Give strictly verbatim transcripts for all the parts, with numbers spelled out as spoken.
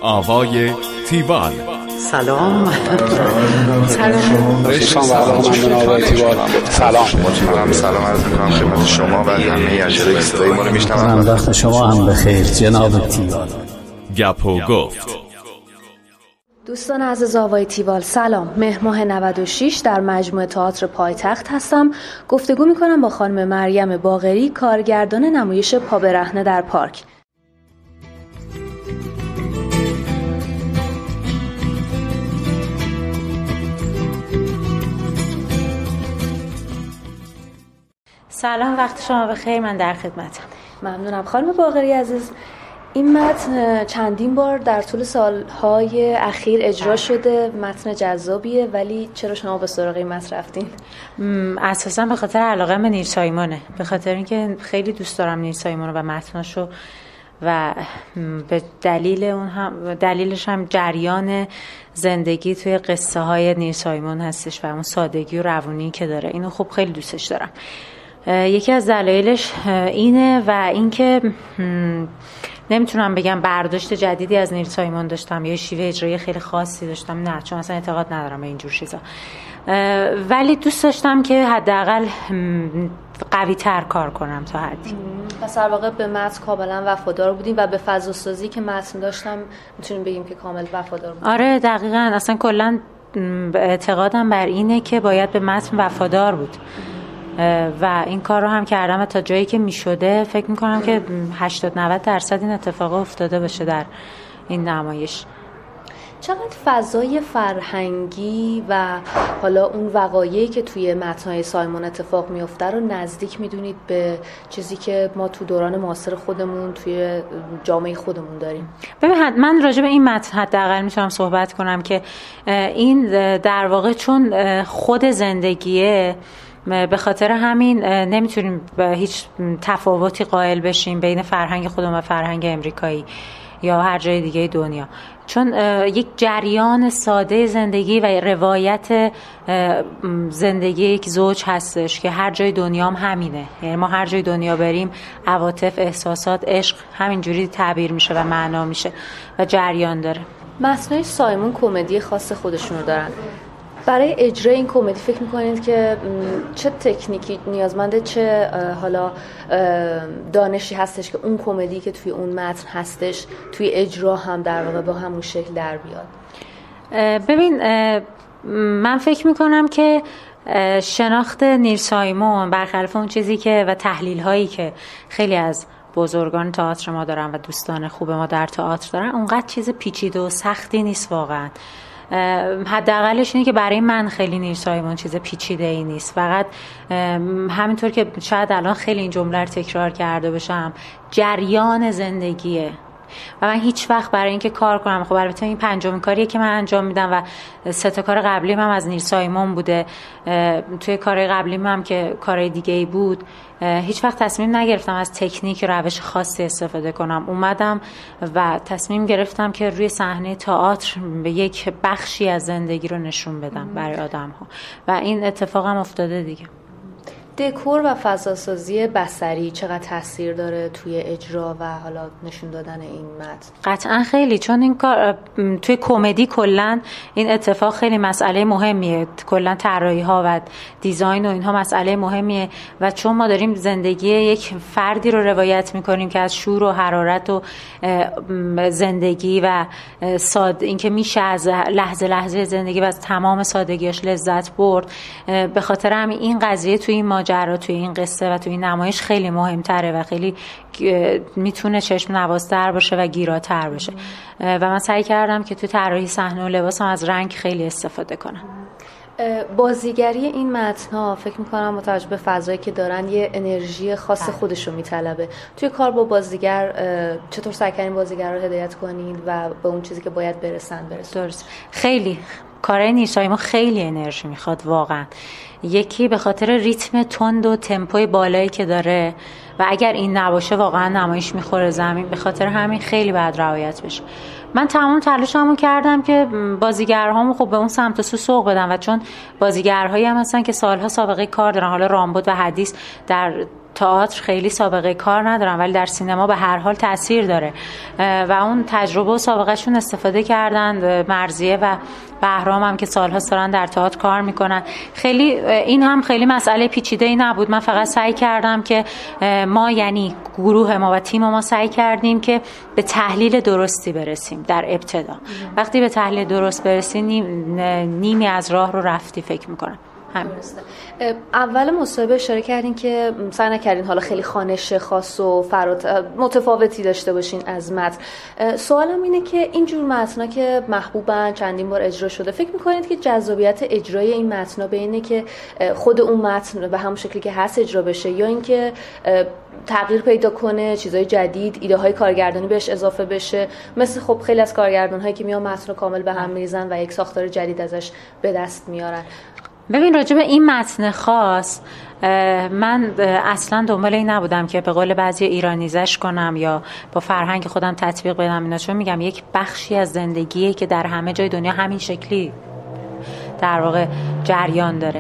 آوای تیوال. سلام. سلام. سلام. سلام. سلام عرض می‌کنم خدمت شما و همه اجرای صدای ما رو میشنوم. وقت شما هم بخیر جناب تیوال. گپ و گفت. دوستان عزیز آوای تیوال سلام. مهر ماه نود و شش در مجموعه تئاتر پایتخت هستم. گفتگو میکنم با خانم مریم باقری، کارگردان نمایش پا برهنه در پارک. سلام، وقت شما بخیر، من در خدمتم. ممنونم. خانم باقری عزیز، این متن چندین بار در طول سالهای اخیر اجرا شده، متن جذابیه، ولی چرا شما به سراغ این متن رفتین؟ اساسا به خاطر علاقه به نیر سایمونه، به خاطر اینکه خیلی دوست دارم نیر سایمون و متناشو و به دلیل اون هم دلیلش هم جریان زندگی توی قصه های نیر سایمون هستش و اون سادگی و روونی که داره. اینو خب خیلی دوستش دارم. یکی از دلایلش اینه و اینکه نمیتونم بگم برداشت جدیدی از نیر سایمون داشتم یا شیوه اجرایی خیلی خاصی داشتم، نه، چون اصلا اعتقاد ندارم به اینجور چیزا، ولی دوست داشتم که حداقل قوی تر کار کنم تا حدی. پس در واقع به متن کاملا وفادار بودیم و به فضا سازی که متن داشتم میتونیم بگیم که کامل وفادار بودیم. آره دقیقاً، اصلا کلا اعتقادم بر اینه که باید به متن وفادار بود و این کار رو هم کردم و تا جایی که میشده فکر میکنم که هشتاد نود درصد این اتفاق افتاده باشه در این نمایش. چقدر فضای فرهنگی و حالا اون وقایعی که توی متن‌های سایمون اتفاق میفته رو نزدیک میدونید به چیزی که ما تو دوران معاصر خودمون توی جامعه خودمون داریم؟ ببین، من راجع به این متن حداقل میتونم صحبت کنم که این در واقع چون خود زندگیه، به خاطر همین نمیتونیم هیچ تفاوتی قائل بشیم بین فرهنگ خودمون و فرهنگ امریکایی یا هر جای دیگه دنیا، چون یک جریان ساده زندگی و روایت زندگی یک زوج هستش که هر جای دنیا هم همینه. یعنی ما هر جای دنیا بریم عواطف، احساسات، عشق همینجوری تعبیر میشه و معنا میشه و جریان داره. متن‌های سایمون کمدی خاص خودشون رو دارن. برای اجرای این کمدی فکر میکنید که چه تکنیکی نیازمنده، چه حالا دانشی هستش که اون کمدی که توی اون متن هستش توی اجرا هم در واقع با همون شکل در بیاد؟ ببین، من فکر میکنم که شناخت نیر سایمون برخلاف اون چیزی که و تحلیل هایی که خیلی از بزرگان تئاتر ما دارن و دوستان خوب ما در تئاتر دارن اونقدر چیز پیچیده و سختی نیست واقعا. حداقلش اینه که برای من خیلی نیر سایمون چیز پیچیده ای نیست، فقط همینطور که شاید الان خیلی این جمله رو تکرار کرده باشم، جریان زندگیه و من هیچ وقت برای اینکه کار کنم، خب البته این پنجمین کاریه که من انجام میدم و سه تا کار قبلیم هم از نیر سایمون بوده، توی کارهای قبلیم هم که کارهای دیگه ای بود هیچ وقت تصمیم نگرفتم از تکنیک روش خاصی استفاده کنم. اومدم و تصمیم گرفتم که روی صحنه تئاتر به یک بخشی از زندگی رو نشون بدم برای آدم ها و این اتفاق هم افتاده دیگه. دکور و فضاسازی بصری چقدر تاثیر داره توی اجرا و حالا نشون دادن این متن؟ قطعا خیلی، چون این کار توی کمدی کلا این اتفاق خیلی مسئله مهمیه، کلا طراحی ها و دیزاین و اینها مسئله مهمیه و چون ما داریم زندگی یک فردی رو روایت میکنیم که از شور و حرارت و زندگی و ساد اینکه میشه از لحظه لحظه زندگی و از تمام سادگیش لذت برد، به خاطر همین این قضیه توی این ماجرا، توی این قصه و توی این نمایش خیلی مهمتره و خیلی میتونه چشم نوازتر باشه و گیراتر باشه و من سعی کردم که توی طراحی صحنه و لباسم از رنگ خیلی استفاده کنم. بازیگری این متن‌ها فکر می‌کنم متوجه به فضایی که دارن یه انرژی خاص خودش رو میطلبه. توی کار با بازیگر چطور سعی کردین بازیگر رو هدایت کنید و به اون چیزی که باید برسن برسن؟ درست. خیلی کارهای نیر سایمون خیلی انرژی میخواد واقعا. یکی به خاطر ریتم تند و تمپوی بالایی که داره و اگر این نباشه واقعا نمایش میخوره زمین، به خاطر همین خیلی باید رعایت بشه. من تمام تلاشمو کردم که بازیگرهامو خب به اون سمت و سو سوق بدم و چون بازیگرهایی هم هستن که سالها سابقه کار دارن، حالا رامبد و حدیث در تئاتر خیلی سابقه کار ندارن ولی در سینما به هر حال تاثیر داره و اون تجربه و سابقهشون استفاده کردن. مرضیه و بهرام هم که سالها دارن در تئاتر کار میکنن. خیلی این هم خیلی مسئله پیچیده‌ای نبود. من فقط سعی کردم که ما یعنی گروه ما و تیم ما سعی کردیم که به تحلیل درستی برسیم در ابتدا. وقتی به تحلیل درست برسی نیم، نیمی از راه رو رفتی فکر میکنم. اول مصاحبه اشاره کردین که سعی نکردین حالا خیلی خوانش خاص و فرات متفاوتی داشته باشین از متن. سوالم اینه که این جور متنا که محبوبن، چندین بار اجرا شده، فکر میکنید که جذابیت اجرای این متنا به اینه که خود اون متن به همون شکلی که هست اجرا بشه یا اینکه تغییر پیدا کنه، چیزای جدید، ایده های کارگردانی بهش اضافه بشه، مثل خب خیلی از کارگردان هایی که میان متن رو کامل به هم میریزن و یک ساختار جدید ازش به دست میارن؟ ببین راجع به این متن خاص من اصلا دنبال این نبودم که به قول بعضی ایرانیزش کنم یا با فرهنگ خودم تطبیق بدم اینا، چون میگم یک بخشی از زندگیه که در همه جای دنیا همین شکلی در واقع جریان داره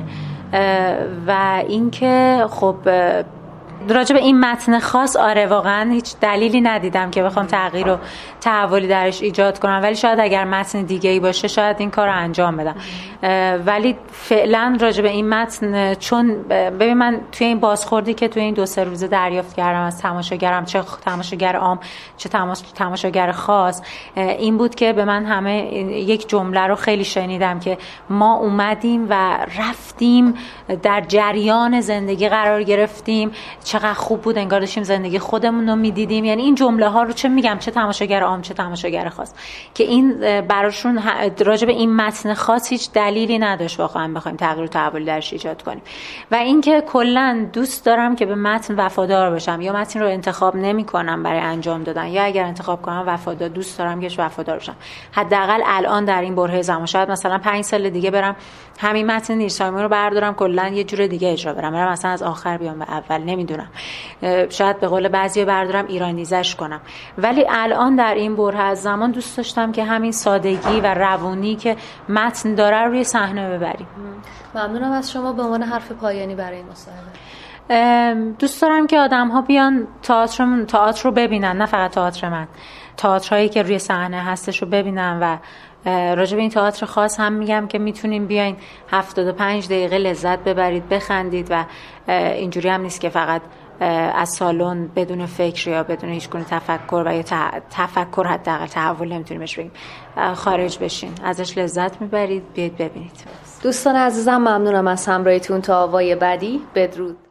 و اینکه خب راجع به این متن خاص آره واقعا هیچ دلیلی ندیدم که بخوام تغییر و تحولی درش ایجاد کنم، ولی شاید اگر متن دیگه‌ای باشه شاید این کار رو انجام بدم. ولی فعلا راجع به این متن، چون ببین من توی این بازخوردی که توی این دو سه روزه دریافت کردم از تماشاگرم، چه تماشاگر عام چه تماشاگر خاص، این بود که به من همه یک جمله رو خیلی شنیدم که ما اومدیم و رفتیم در جریان زندگی قرار گرفتیم، چقدر خوب بود، انگار داشتیم زندگی خودمون رو میدیدیم. یعنی این جمله ها رو چه میگم، چه تماشاگر عام چه تماشاگر خاص، که این براشون راجع به این متن خاص هیچ دلیلی نداشت واقعا بخوایم تغییر و تحول درش ایجاد کنیم. و اینکه کلا دوست دارم که به متن وفادار باشم، یا متن رو انتخاب نمی‌کنم برای انجام دادن، یا اگر انتخاب کنم وفادار دوست دارم که وفادار باشم. حداقل الان در این برهه زمان، شاید مثلا پنج سال دیگه برم همین متن نیرسایمون رو بردارم کلا یه جور دیگه اجرا برم، برم مثلا از آخر بیام به اول، نمیدونم، شاید به قول بعضی بردارم ایرانیزش کنم. ولی الان در این بره از زمان دوست داشتم که همین سادگی و روونی که متن داره روی صحنه ببریم. ممنونم از شما. به عنوان حرف پایانی برای این مصاحبه، دوست دارم که آدم‌ها بیان تئاتر تئاتر رو ببینن، نه فقط تئاتر من، تئاترهایی که روی صحنه هستش رو ببینن. و راجع به این تئاتر خاص هم میگم که میتونین بیاین هفتاد و پنج دقیقه لذت ببرید، بخندید و اینجوری هم نیست که فقط از سالن بدون فکر یا بدون هیچ گونه تفکر و یا تفکر حداقل تحول نمیتونیم بهش بگیم خارج بشین، ازش لذت میبرید، بیاید ببینید. دوستان عزیزم ممنونم از همراهیتون. تا آوای بعدی، بدرود.